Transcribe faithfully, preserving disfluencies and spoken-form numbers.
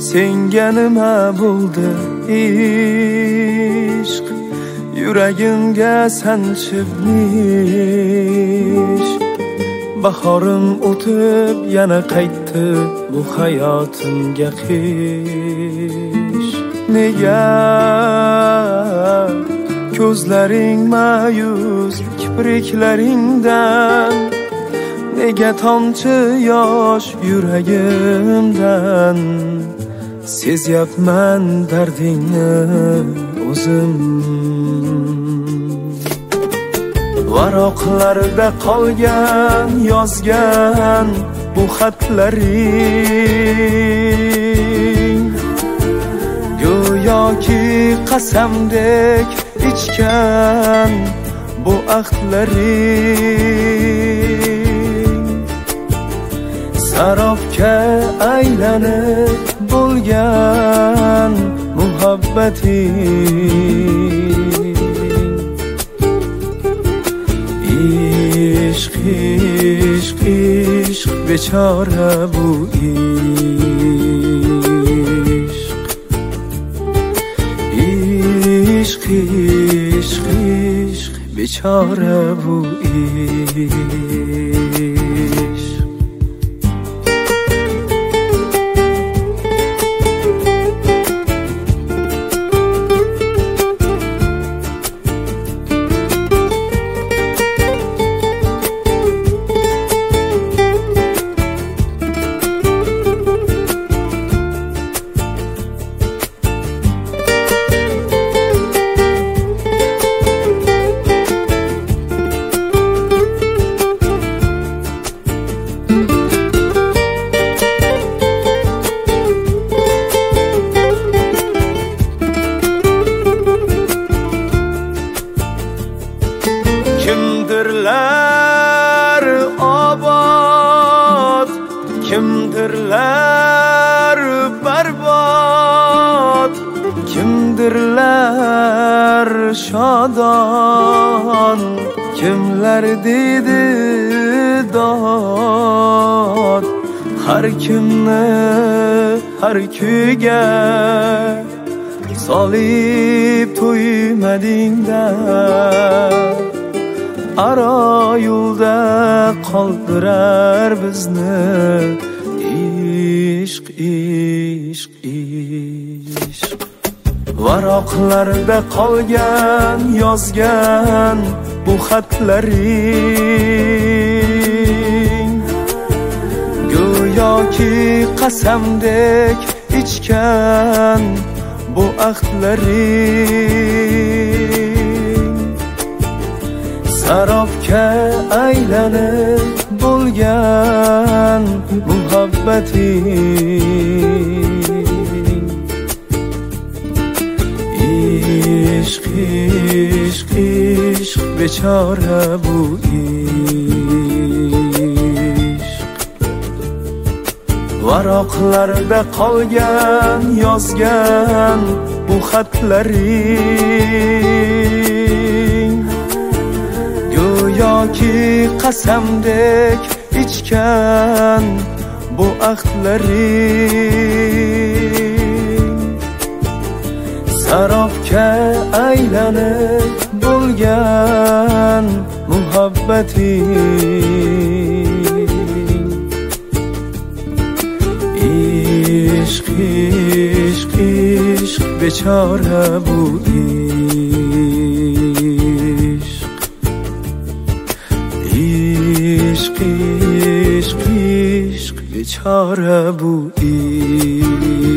senga nima bo'ldi ishq, yuragimga sanchibmish. Bahorim o'tib yana qaytdi bu hayotimga qish. Nega ko'zlaring ma'yus kipriklaringdan, nega tomchi yosh yuragimdan? Sezyapman dardingni o'zim. Varoqlarda qolgan yozgan bu xatlaring, go'yoki qasamdek ichgan bu ahdlaring. Sarobga aylanib bo'lgan muhabbating. İşq, işq, işq, bechora bu ishq. İşq, işq, işq, bechora bu ishq. Kimdirlar obod, kimdirlar barbod, kimdirlar shodon, kimlar dedi dod. Har kimni har kuyga solib to'ymadingda, aro yo'lda qoldirar bizni ishq, ishq, ishq. Varoqlarda qolgan yozgan bu xatlaring, go'yoki qasamdek ichgan bu ahdlaring. Sarobga aylanib bo'lgan muhabbating. İşq, işq, işq, bechora bu ishq. Varoqlarda qolgan yozgan bu xatlaring, go'yoki qasamdek ichgan bu ahdlaring. Sarobga aylanib bo'lgan muhabbating. İşq, işq, ishq, bechora bu ishq. İşq, ishq, ishq, bechora bu ishq.